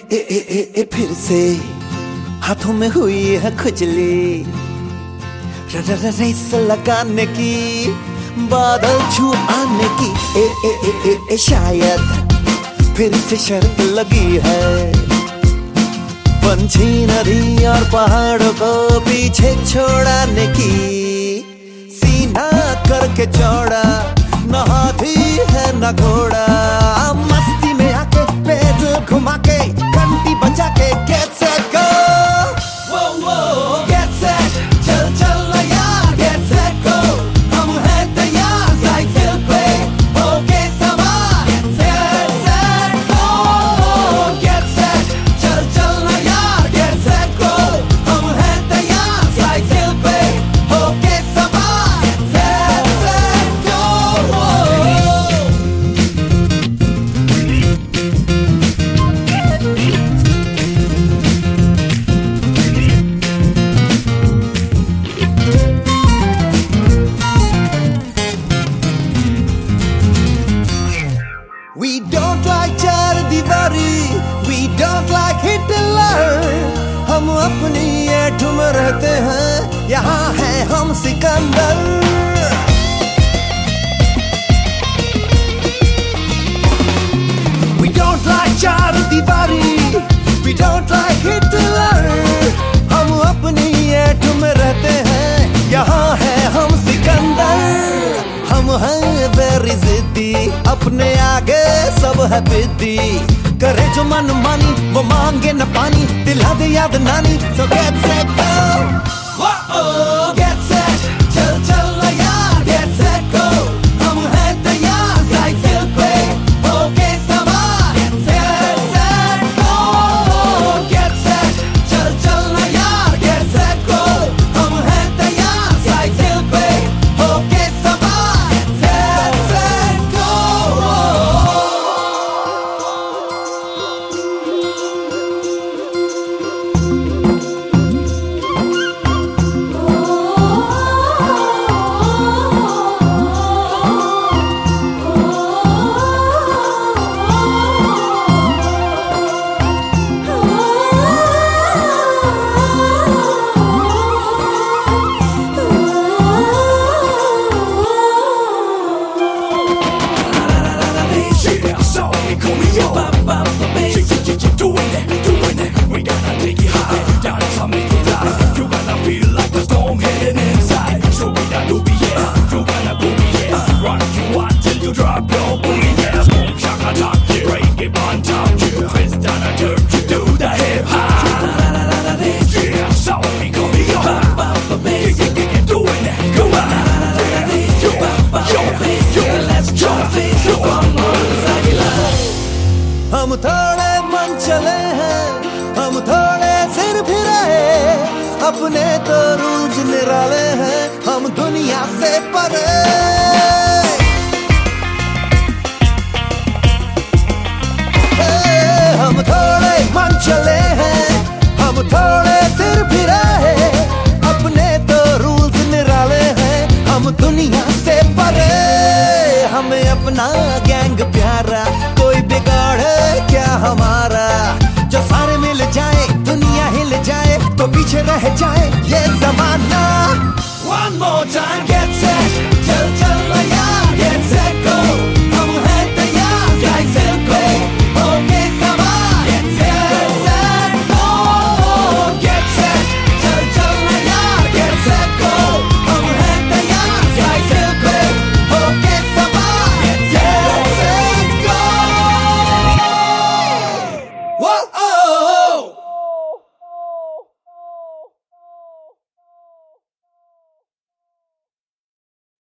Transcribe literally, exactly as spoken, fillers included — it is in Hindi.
ए ए ए ए फिर से हाथों में हुई है खुजली, रेस लगाने की, बादल छू आने की। ए ए ए ए, ए शायद फिर से शर्त लगी है, पंछी नदी और पहाड़ों को पीछे छोड़ाने की। सीना करके चौड़ा, न हाथी है न घोड़ा, मस्ती में आके पैदल घुमा के, घंटी बजा के get set go, वो वो get set, चल चल ना यार get set go, हम हैं तैयार साइकिल पे होके सवार। get set go, get set, चल चल ना यार get set go, हम हैं तैयार साइकिल पे होके सवार। get set go। We don't like चार दीवारी, we don't like hit and learn, हम अपनी ऐठ में रहते हैं, यहाँ हैं हम सिकंदर। We don't like चार दीवारी, we don't like hit and learn, हम अपनी ऐठ में रहते हैं, यहाँ हैं हम सिकंदर। हम हैं वेरी जिद्दी, अपने आगे सब है बिद्दी, करे जो मन मानी वो मांगे न पानी, दिला दे याद नानी। So get set go, oh get set, चल चल ना यार get set go, हम हैं तैयार साइकिल पे होके सवार। get set go, get set, चल चल ना यार get set go, हम हैं तैयार साइकिल पे होके सवार। get set go। हम थोड़े मन चले हैं, हम थोड़े सिर फिराए, अपने तो रूल्स निराले हैं, हम दुनिया से परे। हम थोड़े मन चले हैं, हम थोड़े सिर फिराए, अपने तो रूल्स निराले हैं, हम दुनिया से परे। हमें अपना गैंग प्यारा, कोई बिगाड़े क्या हमारा, जो सारे मिल जाए दुनिया हिल जाए, तो पीछे रह जाए ये